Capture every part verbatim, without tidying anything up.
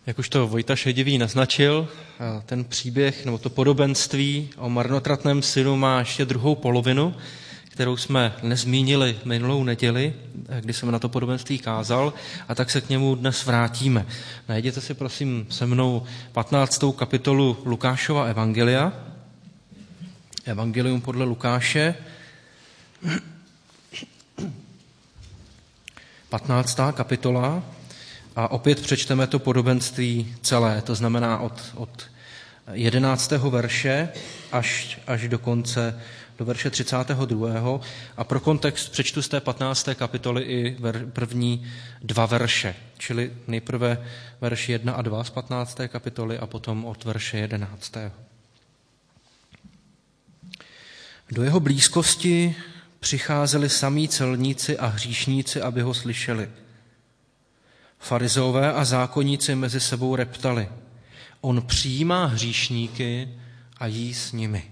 Jak už to Vojta Šedivý naznačil, ten příběh nebo to podobenství o marnotratném synu má ještě druhou polovinu, kterou jsme nezmínili minulou neděli, kdy jsem na to podobenství kázal, a tak se k němu dnes vrátíme. Najděte si prosím se mnou patnáctou kapitolu Lukášova evangelia, Evangelium podle Lukáše, patnáctá kapitola, a opět přečteme to podobenství celé, to znamená od, od jedenáctého verše až, až do konce, do verše třicátého druhého. A pro kontext přečtu z té patnácté kapitoly i ver, první dva verše, čili nejprve verš jedna a dva z patnácté kapitoly a potom od verše jedenáctého. Do jeho blízkosti přicházeli samí celníci a hříšníci, aby ho slyšeli. Farizeové a zákonníci mezi sebou reptali: on přijímá hříšníky a jí s nimi.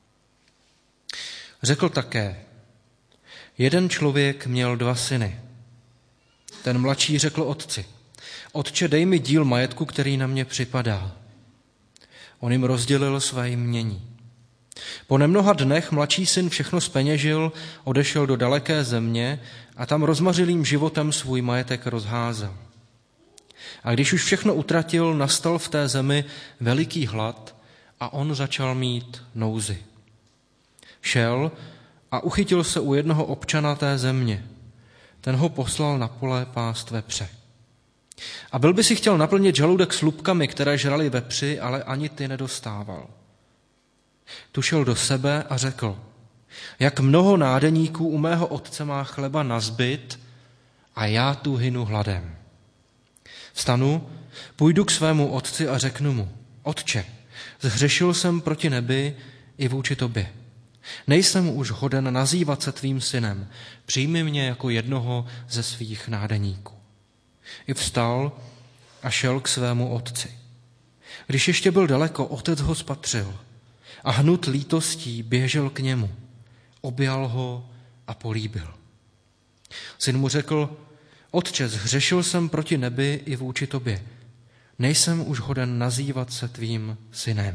Řekl také: jeden člověk měl dva syny. Ten mladší řekl otci: otče, dej mi díl majetku, který na mě připadá. On jim rozdělil své jmění. Po nemnoha dnech mladší syn všechno zpeněžil, odešel do daleké země a tam rozmařilým životem svůj majetek rozházel. A když už všechno utratil, nastal v té zemi veliký hlad a on začal mít nouzi. Šel a uchytil se u jednoho občana té země. Ten ho poslal na pole pást vepře. A byl by si chtěl naplnit žaludek slupkami, které žrali vepři, ale ani ty nedostával. Tu šel do sebe a řekl: jak mnoho nádeníků u mého otce má chleba nazbyt a já tu hynu hladem. Vstanu, půjdu k svému otci a řeknu mu: otče, zhřešil jsem proti nebi i vůči tobě. Nejsem už hoden nazývat se tvým synem, přijmi mě jako jednoho ze svých nádeníků. I vstal a šel k svému otci. Když ještě byl daleko, otec ho spatřil a hnut lítostí běžel k němu, objal ho a políbil. Syn mu řekl: otče, zhřešil jsem proti nebi i vůči tobě. Nejsem už hoden nazývat se tvým synem.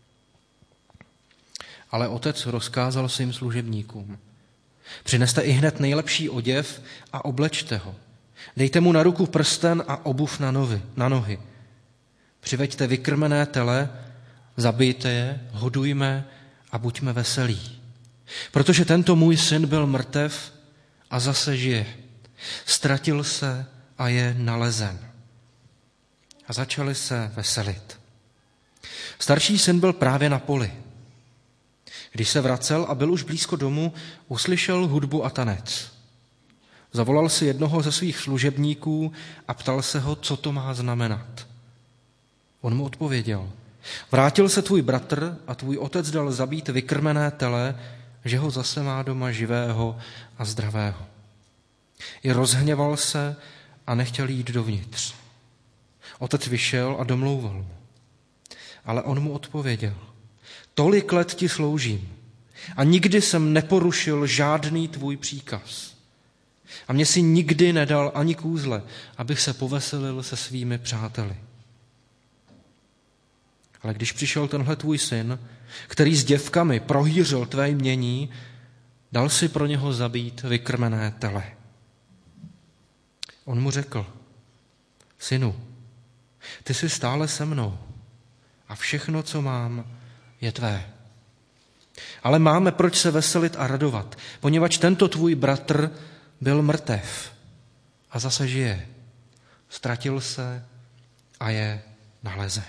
Ale otec rozkázal svým služebníkům: přineste i hned nejlepší oděv a oblečte ho. Dejte mu na ruku prsten a obuv na, nohy, na nohy. Přiveďte vykrmené tele, zabijte je, hodujme a buďme veselí. Protože tento můj syn byl mrtev a zase žije. Ztratil se a je nalezen. A začali se veselit. Starší syn byl právě na poli. Když se vracel a byl už blízko domu, uslyšel hudbu a tanec. Zavolal si jednoho ze svých služebníků a ptal se ho, co to má znamenat. On mu odpověděl: vrátil se tvůj bratr a tvůj otec dal zabít vykrmené tele, že ho zase má doma živého a zdravého. I rozhněval se a nechtěl jít dovnitř. Otec vyšel a domlouval mu. Ale on mu odpověděl: tolik let ti sloužím a nikdy jsem neporušil žádný tvůj příkaz. A mě si nikdy nedal ani kůzle, abych se poveselil se svými přáteli. Ale když přišel tenhle tvůj syn, který s děvkami prohýřil tvé jmění, dal si pro něho zabít vykrmené tele. On mu řekl: synu, ty jsi stále se mnou a všechno, co mám, je tvé. Ale máme proč se veselit a radovat, poněvadž tento tvůj bratr byl mrtev a zase žije. Ztratil se a je nalezen.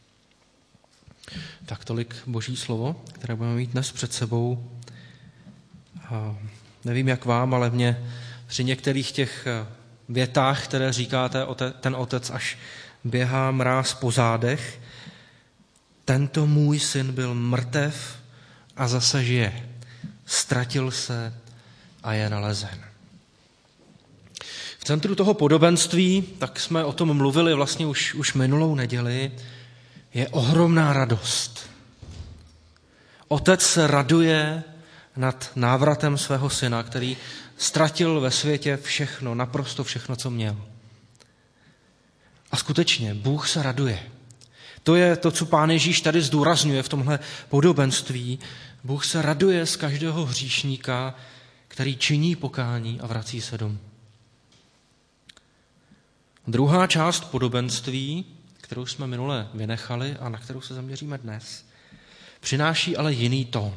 Tak tolik Boží slovo, které budeme mít dnes před sebou. A nevím, jak vám, ale mě při některých těch větách, které říkáte, ten otec až běhá mráz po zádech. Tento můj syn byl mrtev a zase žije. Ztratil se a je nalezen. V centru toho podobenství, tak jsme o tom mluvili vlastně už, už minulou neděli, je ohromná radost. Otec se raduje nad návratem svého syna, který ztratil ve světě všechno, naprosto všechno, co měl. A skutečně, Bůh se raduje. To je to, co Pán Ježíš tady zdůrazňuje v tomhle podobenství. Bůh se raduje z každého hříšníka, který činí pokání a vrací se domů. Druhá část podobenství, kterou jsme minule vynechali a na kterou se zaměříme dnes, přináší ale jiný tón.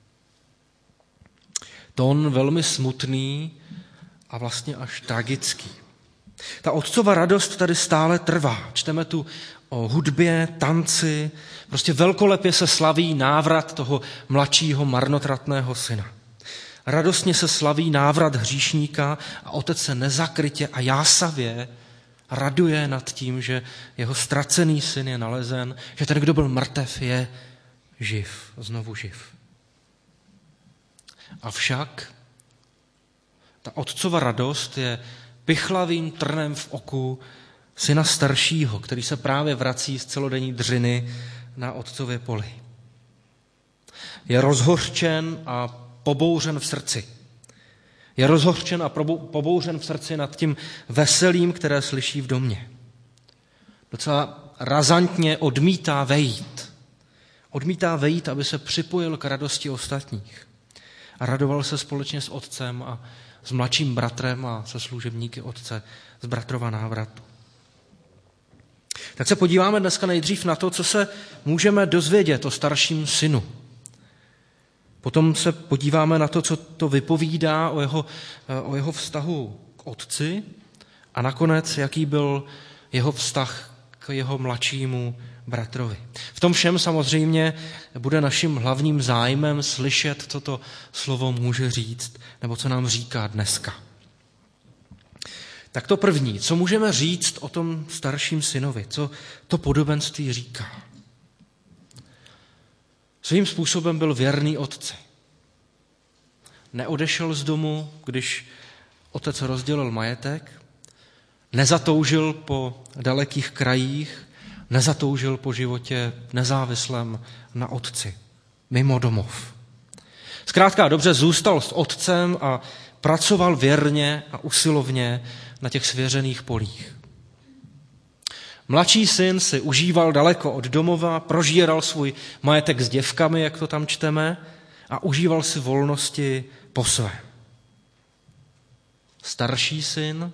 Tón velmi smutný a vlastně až tragický. Ta otcova radost tady stále trvá. Čteme tu o hudbě, tanci, prostě velkolepě se slaví návrat toho mladšího marnotratného syna. Radostně se slaví návrat hříšníka a otec se nezakrytě a jásavě raduje nad tím, že jeho ztracený syn je nalezen, že ten, kdo byl mrtev, je živ, znovu živ. Avšak ta otcova radost je pichlavým trnem v oku syna staršího, který se právě vrací z celodenní dřiny na otcově poli. Je rozhořčen a pobouřen v srdci. Je rozhořčen a pobouřen v srdci nad tím veselím, které slyší v domě. Docela razantně odmítá vejít. Odmítá vejít, aby se připojil k radosti ostatních. A radoval se společně s otcem a s mladším bratrem a se služebníky otce z bratrova návratu. Tak se podíváme dneska nejdřív na to, co se můžeme dozvědět o starším synu. Potom se podíváme na to, co to vypovídá o jeho, o jeho vztahu k otci a nakonec, jaký byl jeho vztah k jeho mladšímu bratrovi. V tom všem samozřejmě bude naším hlavním zájmem slyšet, co to slovo může říct, nebo co nám říká dneska. Tak to první, co můžeme říct o tom starším synovi, co to podobenství říká. Svým způsobem byl věrný otci. Neodešel z domu, když otec rozdělil majetek, nezatoužil po dalekých krajích, nezatoužil po životě nezávislém na otci, mimo domov. Zkrátka dobře zůstal s otcem a pracoval věrně a usilovně na těch svěřených polích. Mladší syn si užíval daleko od domova, prožíral svůj majetek s děvkami, jak to tam čteme, a užíval si volnosti po svém. Starší syn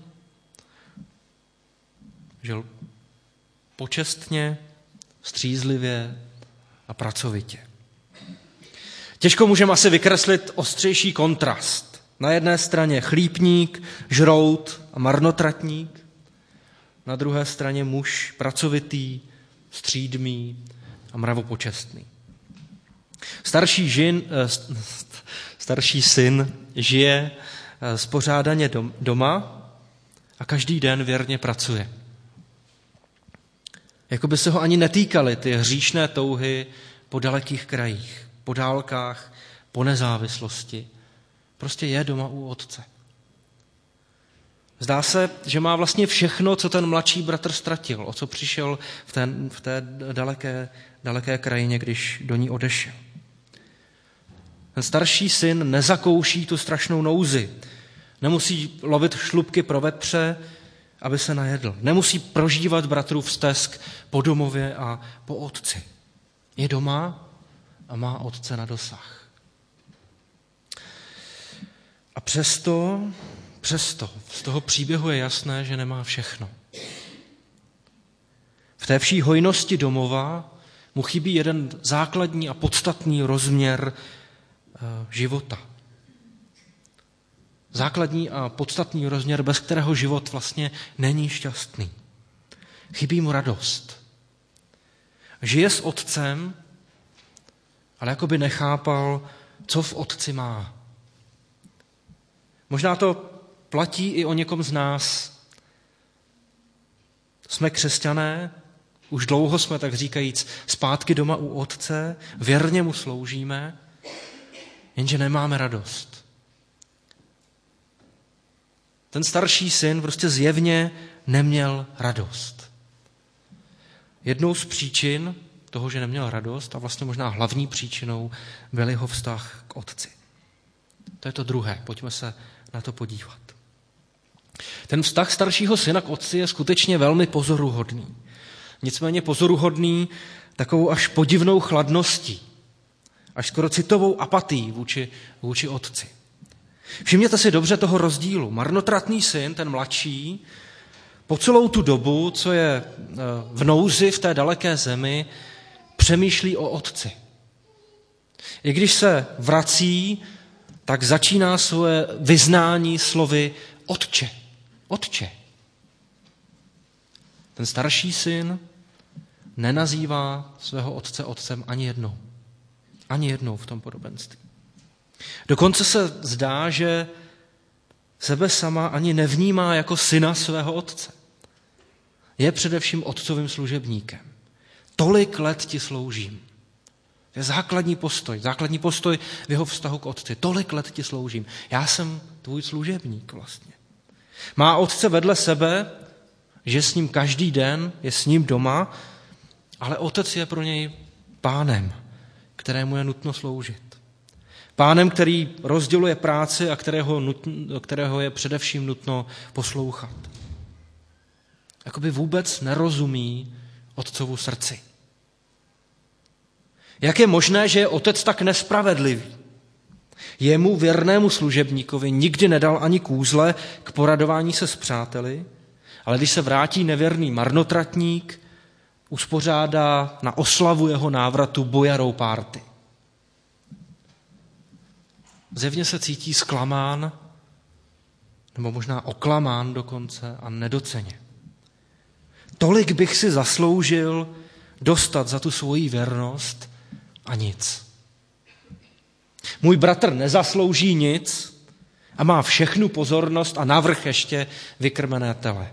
žil počestně, střízlivě a pracovitě. Těžko můžeme asi vykreslit ostřejší kontrast. Na jedné straně chlípník, žrout a marnotratník, na druhé straně muž pracovitý, střídmý a mravopočestný. Starší, žin, starší syn žije spořádaně doma a každý den věrně pracuje. Jako by se ho ani netýkaly ty hříšné touhy po dalekých krajích, po dálkách, po nezávislosti. Prostě je doma u otce. Zdá se, že má vlastně všechno, co ten mladší bratr ztratil, o co přišel v té, v té daleké, daleké krajině, když do ní odešel. Ten starší syn nezakouší tu strašnou nouzi. Nemusí lovit šlupky pro vepře, aby se najedl. Nemusí prožívat bratrův stesk po domově a po otci. Je doma a má otce na dosah. A přesto, přesto z toho příběhu je jasné, že nemá všechno. V té vší hojnosti domova mu chybí jeden základní a podstatný rozměr života. Základní a podstatný rozměr, bez kterého život vlastně není šťastný. Chybí mu radost. Žije s otcem, ale jako by nechápal, co v otci má. Možná to platí i o někom z nás. Jsme křesťané, už dlouho jsme, tak říkajíc, zpátky doma u otce, věrně mu sloužíme, jenže nemáme radost. Ten starší syn prostě zjevně neměl radost. Jednou z příčin toho, že neměl radost, a vlastně možná hlavní příčinou, byl jeho vztah k otci. To je to druhé, pojďme se na to podívat. Ten vztah staršího syna k otci je skutečně velmi pozoruhodný. Nicméně pozoruhodný takovou až podivnou chladností, až skoro citovou apatií vůči, vůči otci. Všimněte si dobře toho rozdílu. Marnotratný syn, ten mladší, po celou tu dobu, co je v nouzi v té daleké zemi, přemýšlí o otci. I když se vrací, tak začíná svoje vyznání slovy otče, otče. Ten starší syn nenazývá svého otce otcem ani jednou. Ani jednou v tom podobenství. Dokonce se zdá, že sebe sama ani nevnímá jako syna svého otce. Je především otcovým služebníkem. Tolik let ti sloužím. To je základní postoj, základní postoj v jeho vztahu k otci. Tolik let ti sloužím. Já jsem tvůj služebník vlastně. Má otce vedle sebe, že s ním každý den, je s ním doma, ale otec je pro něj pánem, kterému je nutno sloužit. Pánem, který rozděluje práci a kterého, nutno, kterého je především nutno poslouchat. Jakoby vůbec nerozumí otcovu srdci. Jak je možné, že je otec tak nespravedlivý? Jemu věrnému služebníkovi nikdy nedal ani kůzle k poradování se s přáteli, ale když se vrátí nevěrný marnotratník, uspořádá na oslavu jeho návratu bojarou párty. Zjevně se cítí zklamán, nebo možná oklamán dokonce a nedoceně. Tolik bych si zasloužil dostat za tu svoji věrnost a nic. Můj bratr nezaslouží nic a má všechnu pozornost a navrch ještě vykrmené tele.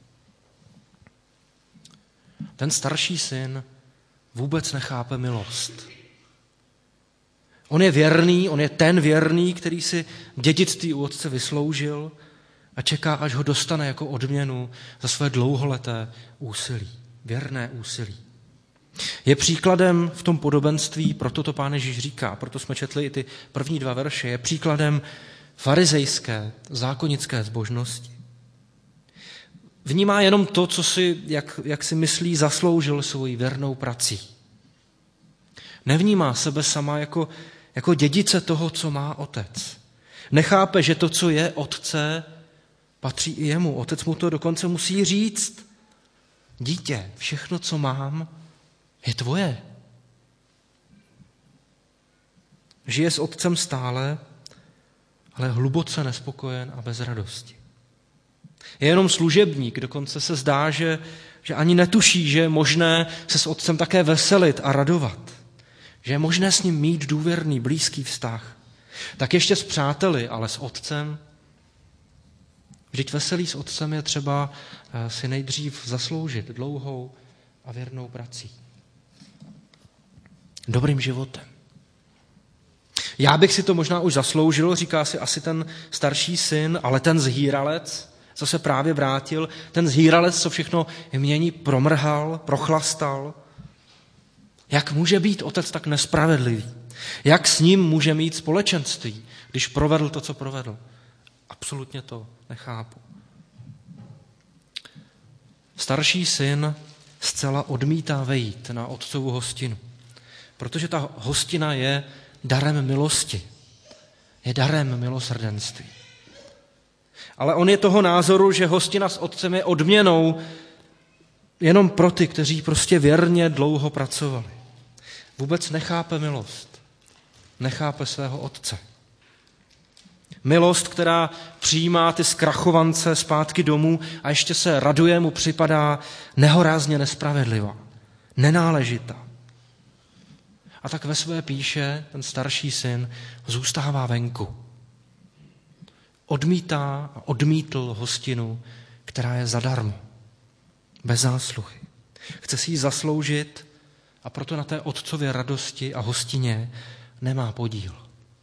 Ten starší syn vůbec nechápe milost. On je věrný, on je ten věrný, který si dědictví u otce vysloužil a čeká, až ho dostane jako odměnu za své dlouholeté úsilí, věrné úsilí. Je příkladem v tom podobenství, proto to Pán Ježíš říká, proto jsme četli i ty první dva verše, je příkladem farizejské, zákonické zbožnosti. Vnímá jenom to, co si, jak, jak si myslí, zasloužil svojí věrnou prací. Nevnímá sebe sama jako, jako dědice toho, co má otec. Nechápe, že to, co je otce, patří i jemu. Otec mu to dokonce musí říct. Dítě, všechno, co mám, je tvoje. Žije s otcem stále, ale hluboce nespokojen a bez radosti. Je jenom služebník, dokonce se zdá, že, že ani netuší, že je možné se s otcem také veselit a radovat. Že je možné s ním mít důvěrný, blízký vztah. Tak ještě s přáteli, ale s otcem. Vždyť veselí s otcem je třeba si nejdřív zasloužit dlouhou a věrnou prací. Dobrým životem. Já bych si to možná už zasloužil, říká si asi ten starší syn, ale ten zhýralec, co se právě vrátil, ten zhýralec, co všechno mění, promrhal, prochlastal. Jak může být otec tak nespravedlivý? Jak s ním může mít společenství, když provedl to, co provedl? Absolutně to nechápu. Starší syn zcela odmítá vejít na otcovu hostinu, protože ta hostina je darem milosti, je darem milosrdenství. Ale on je toho názoru, že hostina s otcem je odměnou jenom pro ty, kteří prostě věrně dlouho pracovali. Vůbec nechápe milost, nechápe svého otce. Milost, která přijímá ty zkrachovance zpátky domů a ještě se raduje, mu připadá nehorázně nespravedlivá, nenáležitá. A tak ve své píše ten starší syn zůstává venku. Odmítá a odmítl hostinu, která je zadarmo, bez zásluhy. Chce si ji zasloužit a proto na té otcově radosti a hostině nemá podíl.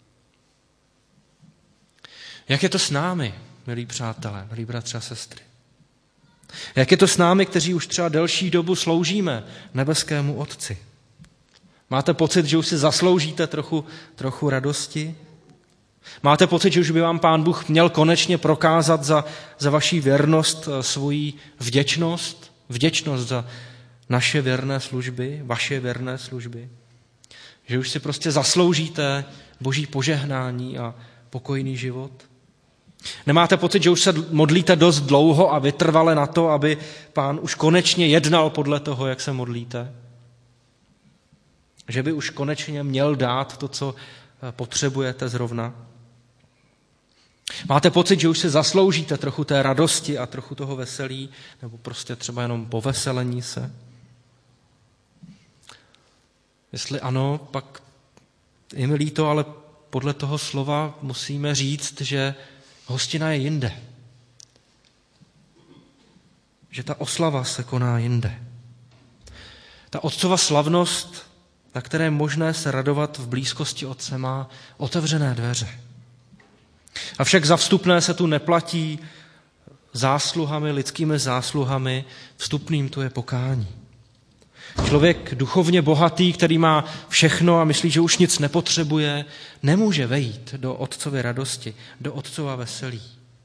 Jak je to s námi, milí přátelé, milí bratři a sestry? Jak je to s námi, kteří už třeba delší dobu sloužíme nebeskému Otci? Máte pocit, že už si zasloužíte trochu, trochu radosti? Máte pocit, že už by vám Pán Bůh měl konečně prokázat za, za vaši věrnost svoji vděčnost, vděčnost za naše věrné služby, vaše věrné služby? Že už si prostě zasloužíte Boží požehnání a pokojný život? Nemáte pocit, že už se modlíte dost dlouho a vytrvale na to, aby Pán už konečně jednal podle toho, jak se modlíte? Že by už konečně měl dát to, co potřebujete zrovna? Máte pocit, že už si zasloužíte trochu té radosti a trochu toho veselí, nebo prostě třeba jenom poveselení se? Jestli ano, pak je mi líto, ale podle toho slova musíme říct, že hostina je jinde. Že ta oslava se koná jinde. Ta otcova slavnost, na které je možné se radovat v blízkosti Otce, má otevřené dveře. Avšak za vstupné se tu neplatí zásluhami, lidskými zásluhami, vstupným tu je pokání. Člověk duchovně bohatý, který má všechno a myslí, že už nic nepotřebuje, nemůže vejít do Otcovy radosti, do Otcova veselí.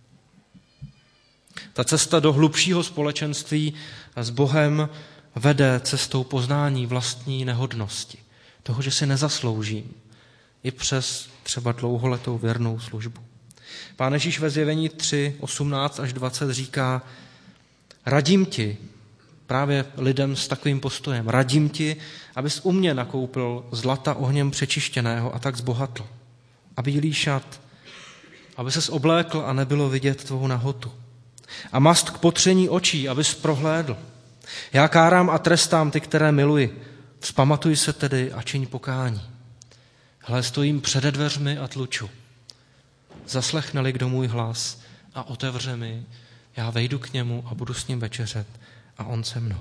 Ta cesta do hlubšího společenství s Bohem vede cestou poznání vlastní nehodnosti, toho, že si nezasloužím, i přes třeba dlouholetou věrnou službu. Pán Ježíš ve Zjevení tři, osmnáct až dvacet říká: radím ti, právě lidem s takovým postojem, radím ti, abys u mě nakoupil zlata ohněm přečištěného a tak zbohatl. A bílý šat, aby ses oblékl a nebylo vidět tvou nahotu. A mast k potření očí, abys prohlédl. Já kárám a trestám ty, které miluji. Vzpamatuj se tedy a čiň pokání. Hle, stojím přede dveřmi a tluču. Zaslechne-li kdo můj hlas a otevře mi, já vejdu k němu a budu s ním večeřet a on se mnou.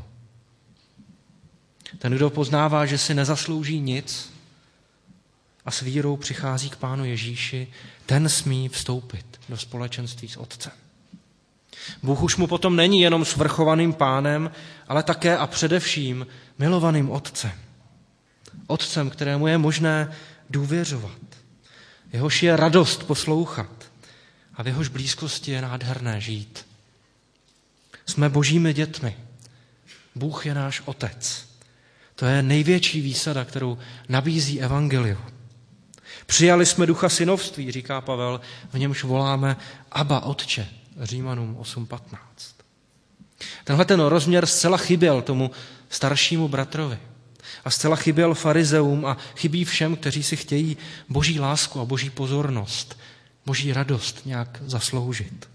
Ten, kdo poznává, že si nezaslouží nic a s vírou přichází k Pánu Ježíši, ten smí vstoupit do společenství s Otcem. Bůh už mu potom není jenom svrchovaným Pánem, ale také a především milovaným Otcem. Otcem, kterému je možné důvěřovat. Jehož je radost poslouchat a v jehož blízkosti je nádherné žít. Jsme Božími dětmi. Bůh je náš Otec. To je největší výsada, kterou nabízí evangelium. Přijali jsme ducha synovství, říká Pavel, v němž voláme Abba, Otče, Římanům osm patnáct. Tenhle ten rozměr zcela chyběl tomu staršímu bratrovi. A zcela chyběl farizeům a chybí všem, kteří si chtějí Boží lásku a Boží pozornost, Boží radost nějak zasloužit.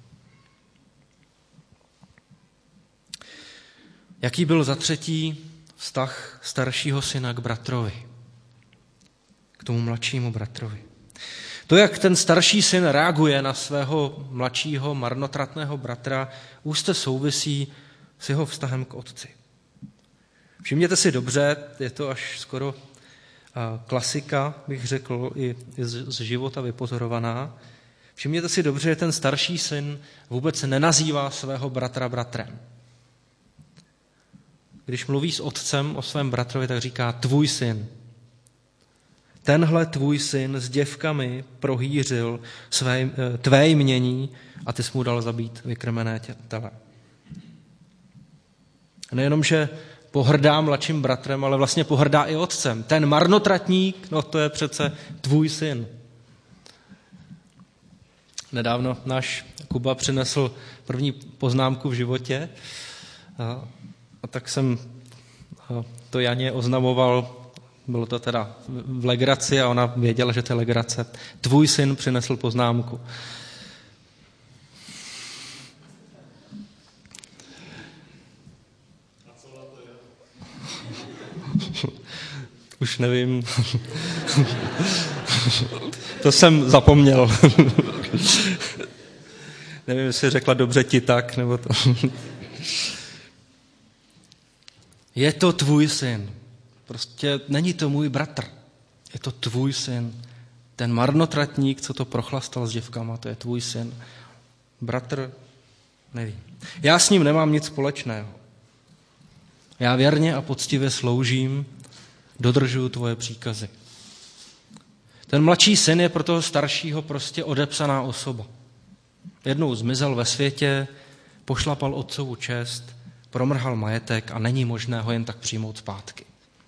Jaký byl za třetí vztah staršího syna k bratrovi, k tomu mladšímu bratrovi? To, jak ten starší syn reaguje na svého mladšího marnotratného bratra, úzce souvisí s jeho vztahem k otci. Všimněte si dobře, je to až skoro klasika, bych řekl, i z života vypozorovaná. Všimněte si dobře, že ten starší syn vůbec nenazývá svého bratra bratrem. Když mluví s otcem o svém bratrovi, tak říká tvůj syn. Tenhle tvůj syn s děvkami prohýřil své, tvé jmění a ty jsi mu dal zabít vykrmené tele. Nejenom, že pohrdá mladším bratrem, ale vlastně pohrdá i otcem. Ten marnotratník, no to je přece tvůj syn. Nedávno náš Kuba přinesl první poznámku v životě a, a tak jsem to Janě oznamoval, bylo to teda v legraci a ona věděla, že to je legrace. Tvůj syn přinesl poznámku. Už nevím. To jsem zapomněl. Nevím, jestli řekla dobře ti tak, nebo to. Je to tvůj syn. Prostě není to můj bratr. Je to tvůj syn. Ten marnotratník, co to prochlastal s děvkama, to je tvůj syn. Bratr, nevím. Já s ním nemám nic společného. Já věrně a poctivě sloužím, dodržuju tvoje příkazy. Ten mladší syn je pro toho staršího prostě odepsaná osoba. Jednou zmizel ve světě, pošlapal otcovu čest, promrhal majetek a není možné ho jen tak přijmout zpátky.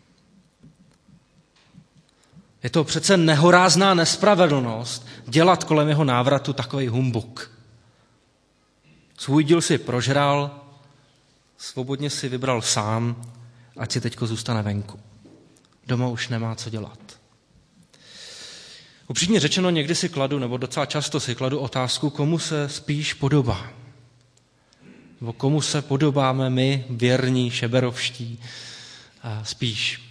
Je to přece nehorázná nespravedlnost dělat kolem jeho návratu takovej humbuk. Svůj díl si prožral, svobodně si vybral sám, ať si teďko zůstane venku. Doma už nemá co dělat. Upřímně řečeno, někdy si kladu, nebo docela často si kladu otázku, komu se spíš podobá. Nebo komu se podobáme my, věrní, šeberovští, spíš.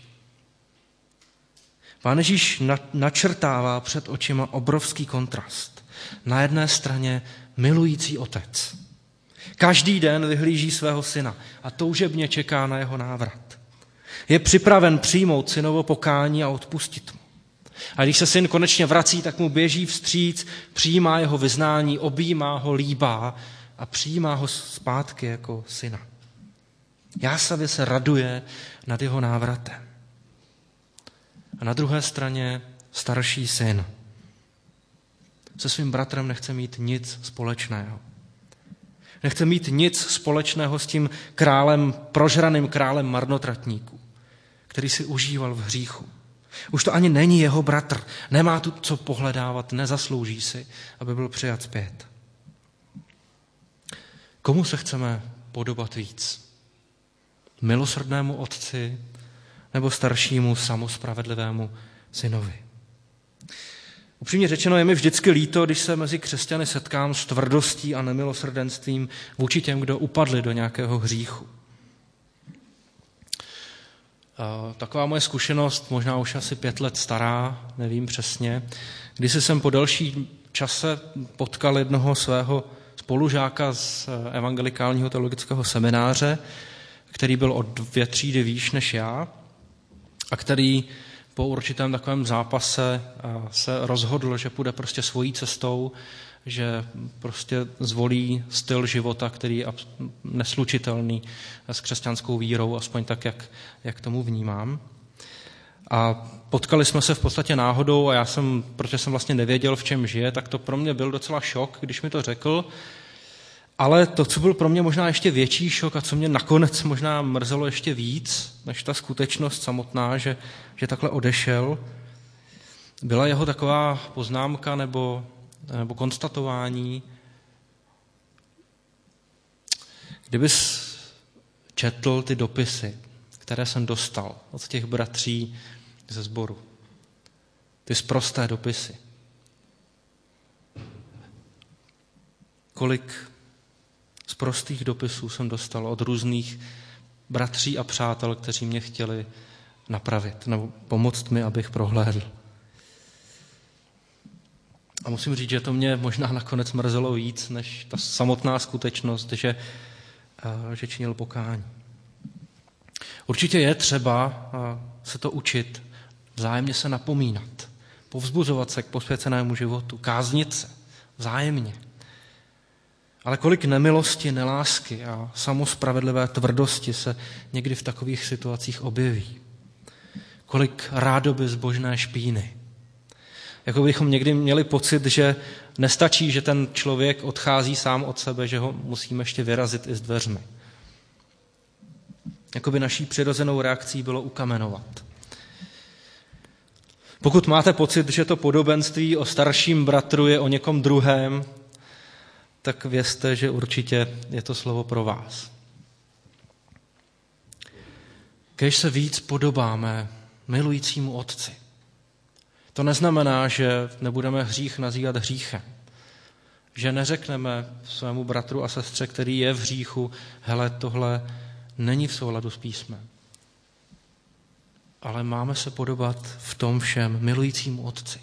Pán Ježíš načrtává před očima obrovský kontrast. Na jedné straně milující otec. Každý den vyhlíží svého syna a toužebně čeká na jeho návrat. Je připraven přijmout synovo pokání a odpustit mu. A když se syn konečně vrací, tak mu běží vstříc, přijímá jeho vyznání, objímá ho, líbá a přijímá ho zpátky jako syna. Jásavě se raduje nad jeho návratem. A na druhé straně starší syn se svým bratrem nechce mít nic společného. Nechce mít nic společného s tím králem, prožraným králem marnotratníků, který si užíval v hříchu. Už to ani není jeho bratr, nemá tu co pohledávat, nezaslouží si, aby byl přijat zpět. Komu se chceme podobat víc? Milosrdnému otci nebo staršímu samospravedlivému synovi? Upřímně řečeno, je mi vždycky líto, když se mezi křesťany setkám s tvrdostí a nemilosrdenstvím vůči těm, kdo upadli do nějakého hříchu. Taková moje zkušenost, možná už asi pět let stará, nevím přesně, když jsem po delší čase potkal jednoho svého spolužáka z evangelikálního teologického semináře, který byl o dvě třídy výš než já a který po určitém takovém zápase se rozhodl, že půjde prostě svojí cestou, že prostě zvolí styl života, který je neslučitelný s křesťanskou vírou, aspoň tak, jak, jak tomu vnímám. A potkali jsme se v podstatě náhodou a já jsem, protože jsem vlastně nevěděl, v čem žije, tak to pro mě byl docela šok, když mi to řekl. Ale to, co byl pro mě možná ještě větší šok a co mě nakonec možná mrzelo ještě víc, než ta skutečnost samotná, že, že takhle odešel, byla jeho taková poznámka nebo, nebo konstatování. Kdybys četl ty dopisy, které jsem dostal od těch bratří ze sboru, ty sprosté dopisy, kolik z prostých dopisů jsem dostal od různých bratří a přátel, kteří mě chtěli napravit nebo pomoct mi, abych prohlédl. A musím říct, že to mě možná nakonec mrzelo víc, než ta samotná skutečnost, že, že činil pokání. Určitě je třeba se to učit, vzájemně se napomínat, povzbuzovat se k posvěcenému životu, káznit se vzájemně. Ale kolik nemilosti, nelásky a samospravedlivé tvrdosti se někdy v takových situacích objeví. Kolik rádoby zbožné špíny. Jako bychom někdy měli pocit, že nestačí, že ten člověk odchází sám od sebe, že ho musíme ještě vyrazit i s dveřmi. Jako by naší přirozenou reakcí bylo ukamenovat. Pokud máte pocit, že to podobenství o starším bratru je o někom druhém, tak vězte, že určitě je to slovo pro vás. Kéž se víc podobáme milujícímu otci. To neznamená, že nebudeme hřích nazývat hříchem. Že neřekneme svému bratru a sestře, který je v hříchu, hele, tohle není v souladu s písmem. Ale máme se podobat v tom všem milujícímu otci.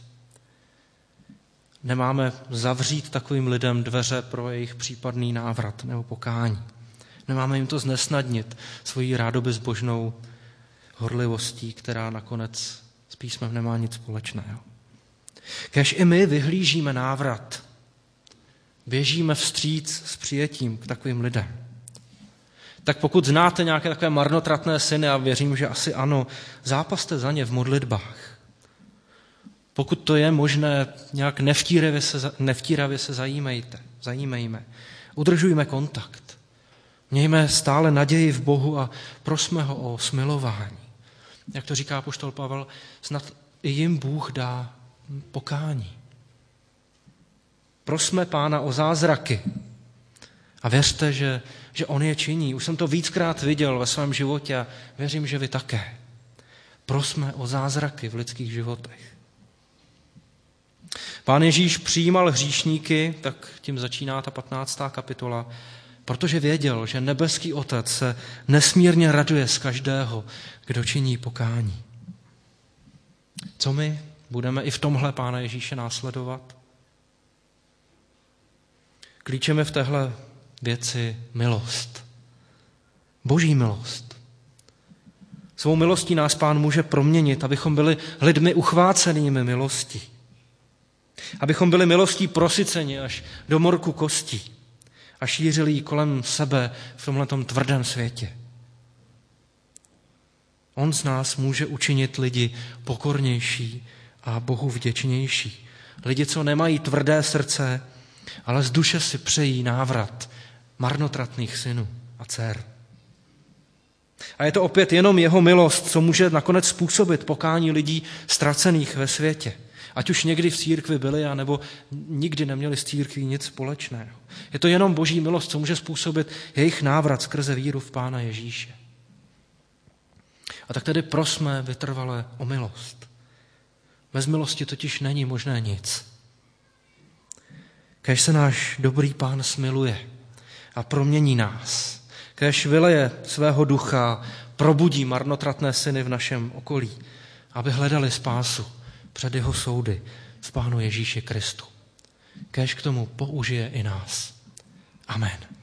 Nemáme zavřít takovým lidem dveře pro jejich případný návrat nebo pokání. Nemáme jim to znesnadnit svojí rádoby zbožnou horlivostí, která nakonec s písmem nemá nic společného. Kéž i my vyhlížíme návrat, běžíme vstříc s přijetím k takovým lidem. Tak pokud znáte nějaké takové marnotratné syny, a věřím, že asi ano, zápaste za ně v modlitbách. Pokud to je možné, nějak nevtíravě se, nevtíravě se zajímejte, zajímejme. Udržujme kontakt. Mějme stále naději v Bohu a prosme ho o smilování. Jak to říká apoštol Pavel, snad i jim Bůh dá pokání. Prosme Pána o zázraky a věřte, že, že on je činí. Už jsem to víckrát viděl ve svém životě a věřím, že vy také. Prosme o zázraky v lidských životech. Pán Ježíš přijímal hříšníky, tak tím začíná ta patnáctá kapitola, protože věděl, že nebeský Otec se nesmírně raduje z každého, kdo činí pokání. Co my? Budeme i v tomhle Pána Ježíše následovat? Klíčem je v téhle věci milost. Boží milost. Svou milostí nás Pán může proměnit, abychom byli lidmi uchvácenými milostí. Abychom byli milostí prosyceni až do morku kostí a šířili ji kolem sebe v tomhletom tvrdém světě. On z nás může učinit lidi pokornější a Bohu vděčnější. Lidi, co nemají tvrdé srdce, ale z duše si přejí návrat marnotratných synů a dcer. A je to opět jenom jeho milost, co může nakonec způsobit pokání lidí ztracených ve světě. Ať už někdy v církvi byli, anebo nikdy neměli s církví nic společného. Je to jenom Boží milost, co může způsobit jejich návrat skrze víru v Pána Ježíše. A tak tedy prosme vytrvale o milost. Bez milosti totiž není možné nic. Kéž se náš dobrý Pán smiluje a promění nás. Kéž vyleje svého ducha, probudí marnotratné syny v našem okolí, aby hledali spásu před jeho soudy v Pánu Ježíši Kristu. Kéž k tomu použije i nás. Amen.